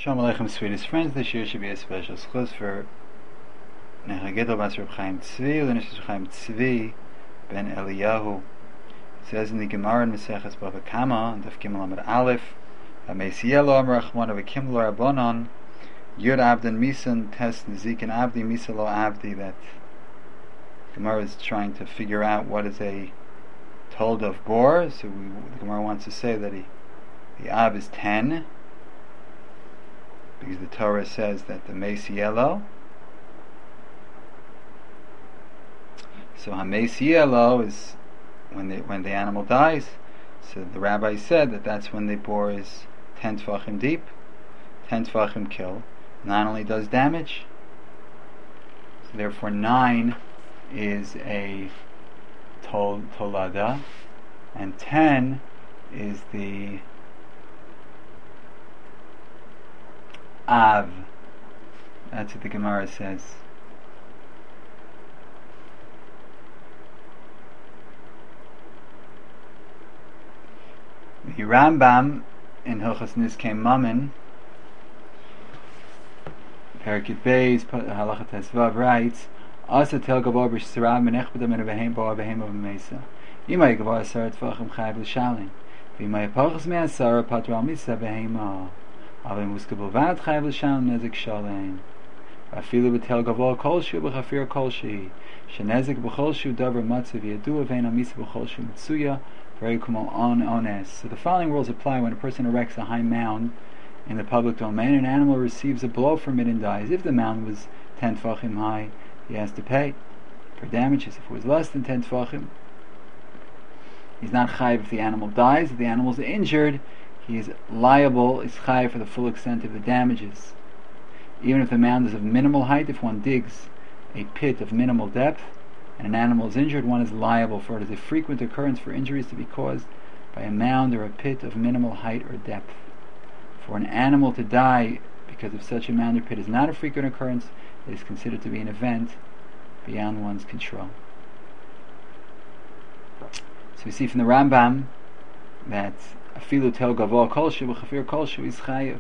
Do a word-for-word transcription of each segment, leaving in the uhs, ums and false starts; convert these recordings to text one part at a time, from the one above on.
Shalom Aleichem, sweetest friends. This year should be a special schus for Nechagidol Bas Reb Chaim Tzvi, Lenish Reb Chaim Tzvi ben Eliyahu. It says in the Gemara in Maseches Bava Kama, and Daf Gimel Amud Aleph, Ameisielo Amar Rachman Avekim Lo Rabbanon, Yud Abdan Misan Test Nizikin Abdi Misalo Abdi. That Gemara is trying to figure out what is a told of bor. So we, the Gemara wants to say that he, the Ab is ten, because the Torah says that the Meisielo. So Hameisielo is when the when the animal dies. So the rabbi said that that's when the bore is ten tefachim deep, ten tefachim kill. Not only does damage, so therefore nine is a tol tolada, and ten is the Av. That's what the Gemara says. The Rambam in Hilchos Nizkei Mammon, Perikut Beis, Halacha Tesvav, writes, Asa tel gavor b'shirav menechbedam and behem bo'ar behem of mesa. Imay gavor asar tefachim chayv l'shalim. V'imay pachas me'asar patral misa behema. Avay muska b'vad chayv l'shalim nezik shalim. Afilu b'tel gavor kolshu b'chafir kolshi. Shenezik b'cholshu davar matzav yadu avein amisa b'cholshu mitsuya. Very kumo on ones. So the following rules apply when a person erects a high mound in the public domain. An animal receives a blow from it and dies. If the mound was ten tefachim high, he has to pay for damages. If it was less than ten tefachim, he's not chayiv if the animal dies. If the animal is injured, he is liable, is chayiv for the full extent of the damages. Even if the mound is of minimal height, if one digs a pit of minimal depth and an animal is injured, one is liable for it. It is a frequent occurrence for injuries to be caused by a mound or a pit of minimal height or depth. For an animal to die because of such a mound or pit is not a frequent occurrence. It is considered to be an event beyond one's control. So we see from the Rambam that afilu tel gavor kolshu b'chafir kolshu is chayiv.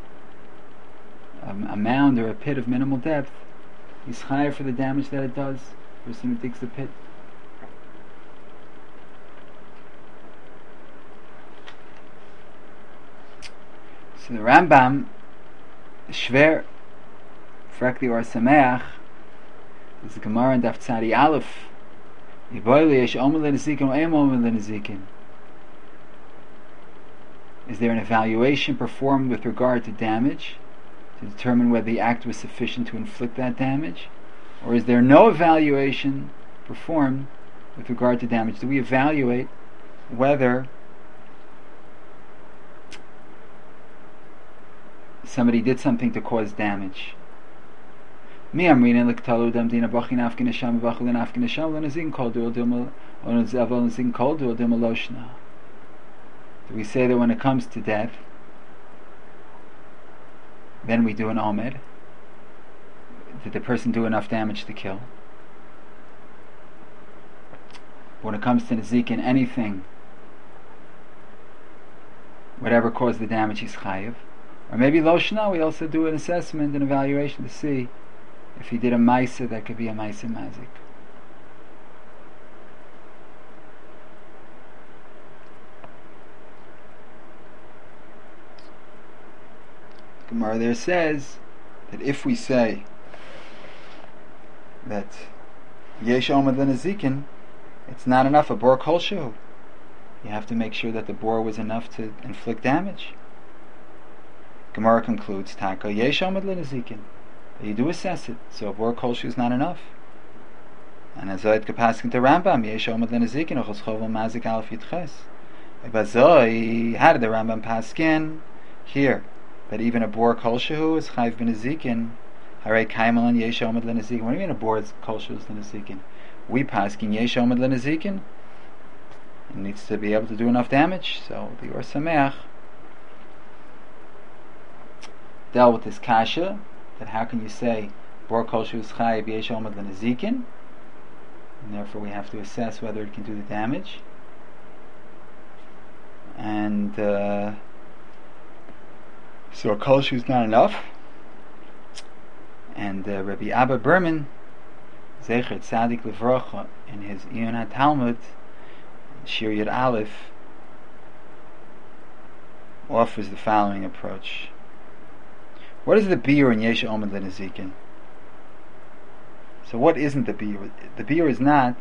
A mound or a pit of minimal depth is chayiv for the damage that it does. The person who digs the pit. So the Rambam, Shver, Frekli or Sameach, is the Gemara in Daf Tzadi Aleph. Is there an evaluation performed with regard to damage to determine whether the act was sufficient to inflict that damage? Or is there no evaluation performed with regard to damage? Do we evaluate whether somebody did something to cause damage? Do we say that when it comes to death, then we do an omed? Did the person do enough damage to kill? When it comes to Nezikin, anything, whatever caused the damage, he's chayiv. Or maybe Loshna, we also do an assessment and evaluation to see if he did a Maisa, that could be a Maisa Mazik. Gemara there says that if we say that Yesh Omad Lenazikin, it's not enough, a bor kolshu. You have to make sure that the bor was enough to inflict damage. Gemara concludes, Taka Yesh Omad Lenazikin. You do assess it, so a bor kolshu is not enough. And as I kapaskin to Rambam, Yesh Omad Lenazikin, Ochos Chovel Mazik Alf Yitches. Bazoi, how did the Rambam paskin here? That even a bor kolshu is chayv ben Nezikin. Haray kaimalan yesh omad lenazikin. What do you mean a bor kolshu is lenazikin? We paskin yesh omad lenazikin. It needs to be able to do enough damage. So the Or Sameach dealt with this kasha, that how can you say bor kolshu is chayv yesh omad lenazikin, and therefore we have to assess whether it can do the damage. And uh, So a kol shu is not enough. And uh, Rabbi Abba Berman, Zecher Tzadik Levrocha, in his Iyun HaTalmud, Shir Yud Aleph, offers the following approach. What is the biur in Yesha Omed L'Nezikin? So what isn't the biur? The biur is not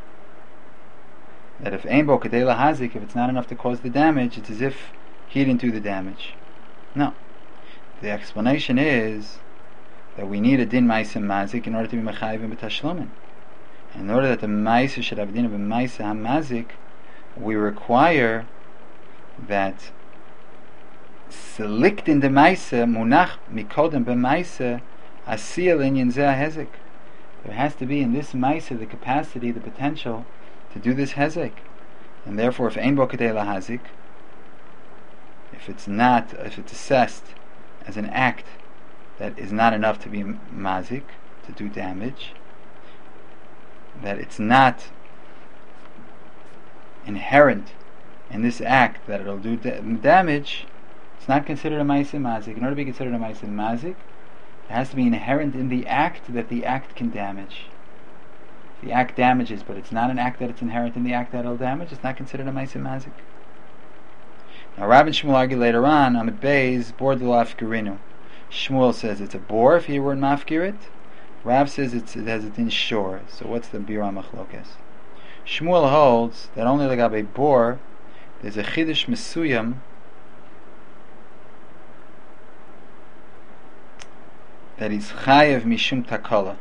that if Ein Bo Kedei Lahazik, if it's not enough to cause the damage, it's as if he didn't do the damage. No. The explanation is that we need a din Maisa Mazik in order to be Mechayivim B'Tashlumin. In order that the Maisa should have a din of a Maisa HaMazik, we require that selikt in the Maisa Munach Mikodem B'Maisa Asiyah L'Inyan Zeh HaHezek. There has to be in this Maisa the capacity, the potential to do this Hezek. And therefore, if Ein Bo Kedei Lahazik, if it's not, if it's assessed as an act that is not enough to be mazik, to do damage, that it's not inherent in this act that it'll do da- damage, it's not considered a Maisa Mazik. In order to be considered a Maisa Mazik, it has to be inherent in the act that the act can damage. The act damages, but it's not an act that it's inherent in the act that it'll damage, it's not considered a Maisa Mazik. Now Rav and Shmuel argue later on, Amid Beis, Bor de la Afkirinu. Shmuel says it's a bor if he were in mafkirit. Rav says it's, it has a din shor. So what's the bira machlokas? Shmuel holds that only legabe bor there's a chidush mesuyam that he's chayev mishum takala.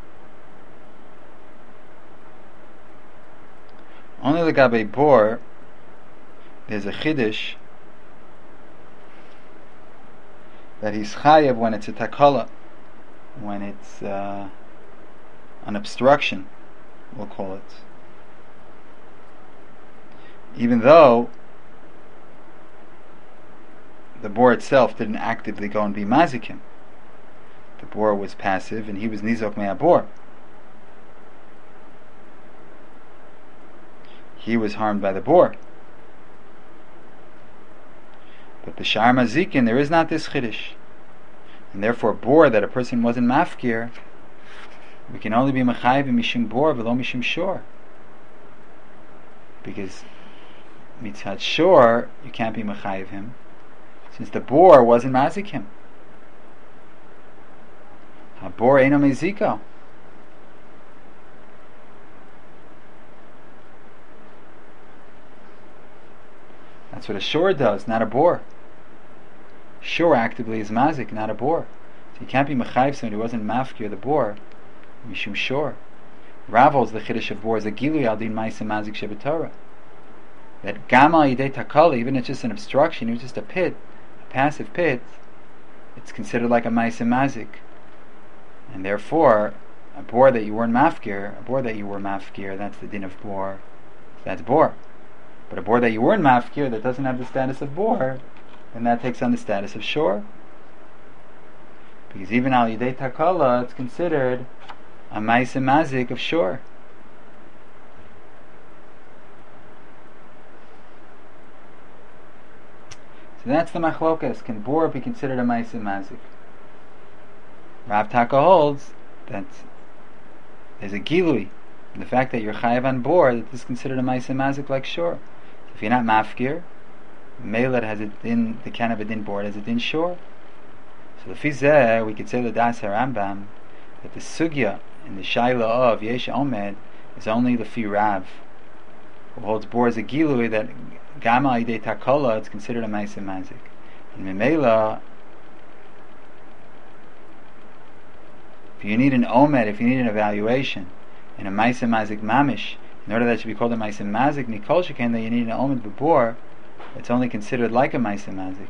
Only legabe bor there's a chidush that he's chayev when it's a takala, when it's uh, an obstruction, we'll call it. Even though the bor itself didn't actively go and be mazikim. The bor was passive and he was nizok me'abor. He was harmed by the bor. But b'shar mazikin there is not this chiddush, and therefore bor that a person wasn't mafkir, we can only be mechayiv mishum bor v'lo mishum shor, because mitzad shor you can't be mechayiv him, since the bor wasn't mazik him. Ha-bor eino meziko. That's what a shor does, not a bor. Shor actively is mazik, not a bor. So you can't be mechayiv someone who wasn't mafkir the bor, mishum shor. Rav the chiddush of bor is a gilui al din ma'aseh mazik shebetorah. That gam al yidei takala, even if it's just an obstruction, it was just a pit, a passive pit, it's considered like a ma'aseh mazik. And therefore, a bor that you weren't mafkir, a bor that you were mafkir, that's the din of bor. That's bor. But a bor that you weren't mafkir that doesn't have the status of bor, then that takes on the status of shor. Because even al yidei takala, it's considered a ma'aseh mazik of shor. So that's the machlokas. Can bor be considered a ma'aseh mazik? Rav Taka holds that there's a gilui, the fact that you're chayav on bor, that this is considered a ma'aseh mazik like shor. So if you're not mafkir, Meilat has a din, the can of a din board has a din shor. So the fizeh, we could say the das harambam that the sugya in the shaila of yesh omed is only the fi Rav, who holds bor as a gilui that gama idei takola it's considered a ma'aseh mazik. And memela, if you need an omed, if you need an evaluation in a ma'aseh mazik mamish, in order that it should be called a ma'aseh mazik, nikol shekain that you need an omed bebor, it's only considered like a ma'aseh mazik.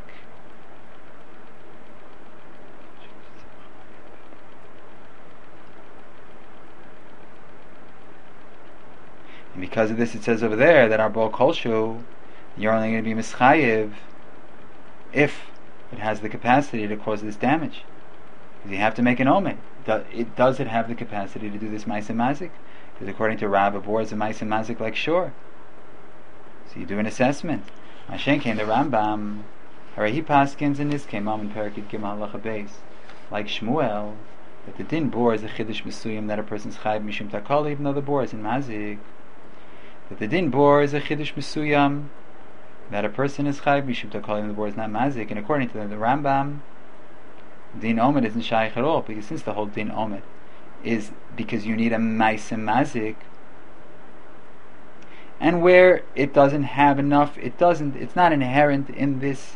And because of this, it says over there that our bol kolshu, you're only going to be mischayev if it has the capacity to cause this damage. Because you have to make an omen. Do, it, does it have the capacity to do this ma'aseh mazik? Because according to Rav, a bor is a ma'aseh mazik like shor. So you do an assessment. Mashen came the Rambam. Alright, he paskins in this came in Parakid Gim Halacha Beis, like Shmuel, that the din bor is a chiddush mesuyim that a person's chayv mishum takala, even though the bor is in mazik. That the din bor is a chiddush mesuyam that a person is chayv mishum takala, even though the bor is not mazik. And according to the, the Rambam, din omed isn't shaykh at all, because since the whole din omed is because you need a ma'aseh mazik, and where it doesn't have enough, it doesn't, it's not inherent in this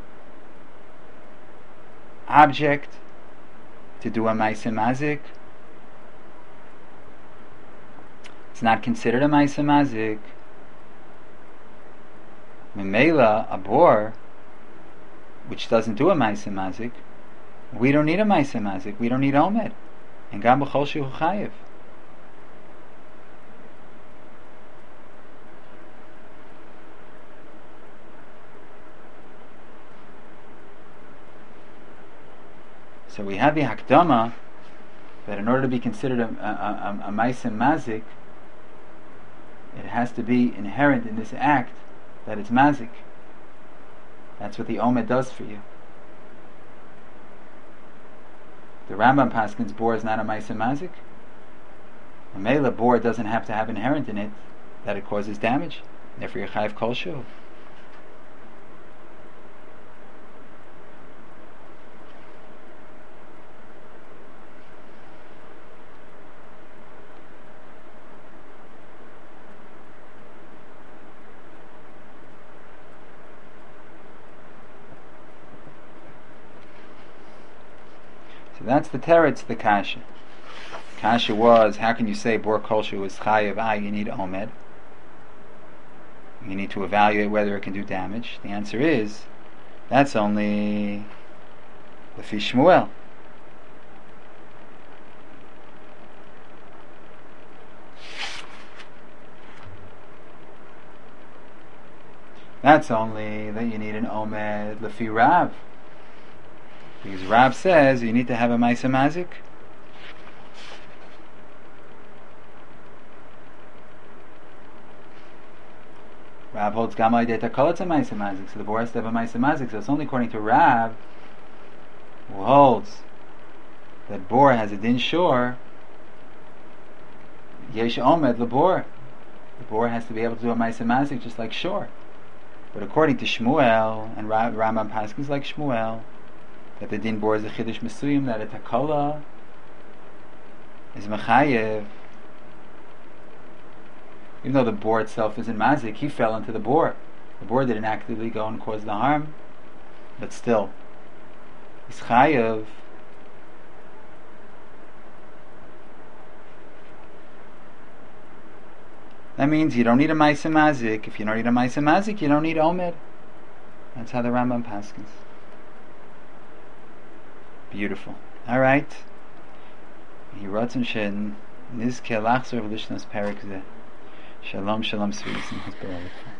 object to do a ma'aseh mazik. It's not considered a ma'aseh mazik. Memela, a bor, which doesn't do a ma'aseh mazik, we don't need a ma'aseh mazik. We don't need omed. And gam b'chol shehu chayiv. So we have the hakdama that in order to be considered a, a, a, a ma'aseh mazik, it has to be inherent in this act that it's mazik. That's what the omed does for you. The Rambam paskins bor is not a ma'aseh mazik. A mela bor doesn't have to have inherent in it that it causes damage. Therefore, you're chayiv kol shu. So that's the teretz, the kasha. Kasha was, how can you say bor kolshu is chayav? Ah, you need omed. You need to evaluate whether it can do damage. The answer is, that's only the fi Shmuel. That's only that you need an omed lefi Rav. Because Rav says you need to have a ma'aseh mazik. Rav holds gamay de takol, it's a ma'aseh mazik, so the bor has to have a ma'aseh mazik. So it's only according to Rav, who holds that bor has a din shor, yesh omed lebor. The bor has to be able to do a ma'aseh mazik just like shor. But according to Shmuel, and Ra- Rambam paskins like Shmuel, that the din bor is a chiddush mesuyim, that a takala is mechayev. Even though the bor itself isn't mazik, he fell into the bor. The bor didn't actively go and cause the harm, but still, he's chayev. That means you don't need a ma'aseh mazik. If you don't need a ma'aseh mazik, you don't need omed. That's how the Rambam paskins. Beautiful. All right. Yiratzon shen nizke lachzor v'lishnas perik zeh. Shalom, shalom, sweeties and his beloved.